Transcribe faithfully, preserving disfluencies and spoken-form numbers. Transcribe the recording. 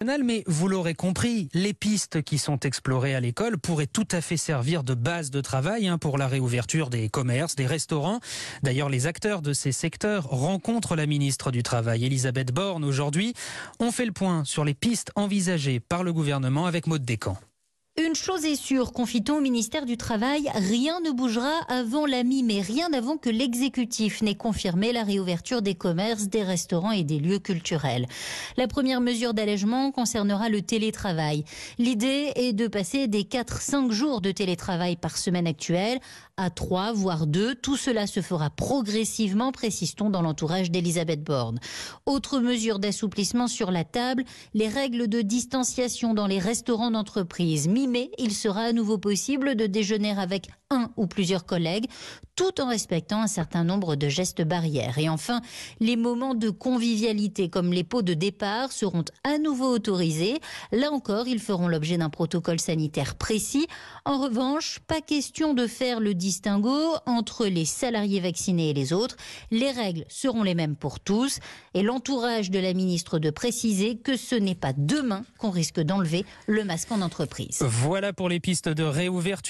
Mais vous l'aurez compris, les pistes qui sont explorées à l'école pourraient tout à fait servir de base de travail hein, pour la réouverture des commerces, des restaurants. D'ailleurs, les acteurs de ces secteurs rencontrent la ministre du Travail, Elisabeth Borne, aujourd'hui. On fait le point sur les pistes envisagées par le gouvernement avec Maud Descamps. Une chose est sûre, confie-t-on au ministère du Travail, rien ne bougera avant la mi-mai, rien avant que l'exécutif n'ait confirmé la réouverture des commerces, des restaurants et des lieux culturels. La première mesure d'allègement concernera le télétravail. L'idée est de passer des quatre à cinq jours de télétravail par semaine actuelle à trois, voire deux. Tout cela se fera progressivement, précise-t-on dans l'entourage d'Elisabeth Borne. Autre mesure d'assouplissement sur la table, les règles de distanciation dans les restaurants d'entreprise. Mi-mai, il sera à nouveau possible de déjeuner avec un ou plusieurs collègues, tout en respectant un certain nombre de gestes barrières. Et enfin, les moments de convivialité comme les pots de départ seront à nouveau autorisés. Là encore, ils feront l'objet d'un protocole sanitaire précis. En revanche, pas question de faire le distinguo entre les salariés vaccinés et les autres. Les règles seront les mêmes pour tous. Et l'entourage de la ministre de préciser que ce n'est pas demain qu'on risque d'enlever le masque en entreprise. Voilà pour les pistes de réouverture.